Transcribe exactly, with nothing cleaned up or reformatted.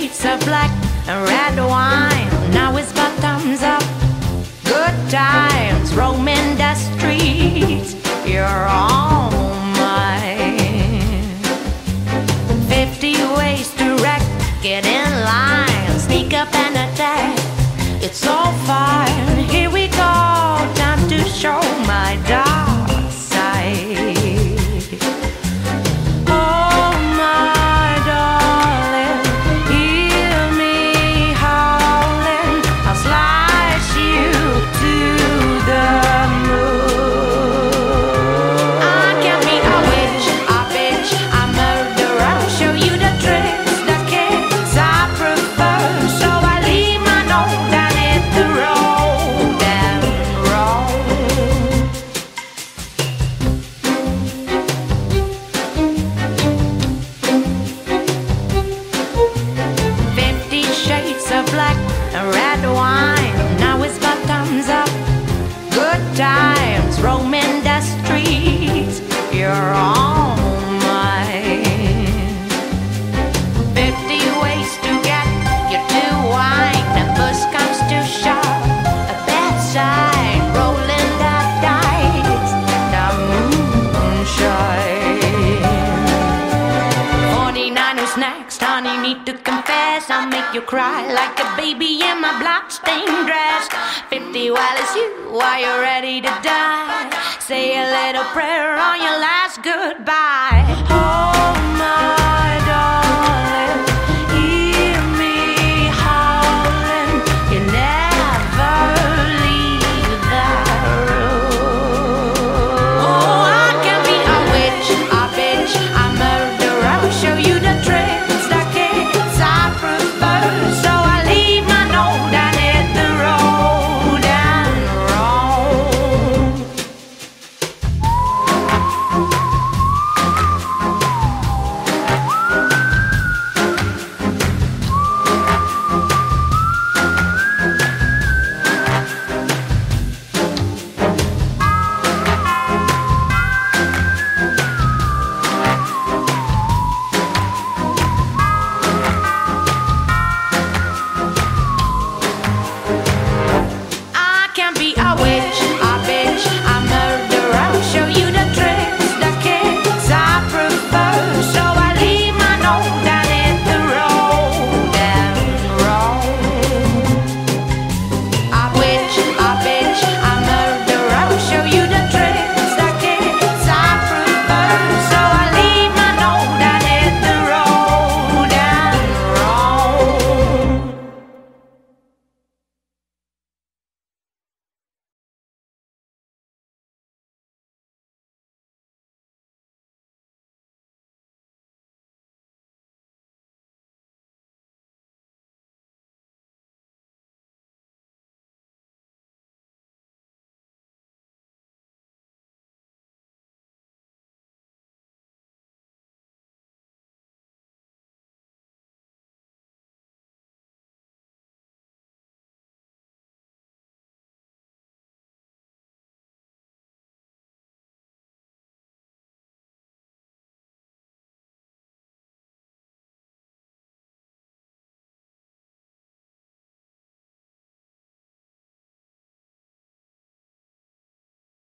shades of black and red wine. Now it's bottoms up. Good times roaming the streets. You're all mine. Fifty ways to wreck. Get in line. Sneak up and attack. It's all fine. Here we go. Time to show my dark side. Black and red wine. Now it's bottoms up. Good times roaming the streets. You're all mine. Fifty ways to get you to wine. And push comes to shove. A bad sign. Rolling the dice. The moonshine. Forty-nine who's next? Honey, need to confess. I'll make you cry like a baby in my blood-stained dress. Fifty, well, it's you. Are you ready to die? Say a little prayer on your last goodbye. Oh.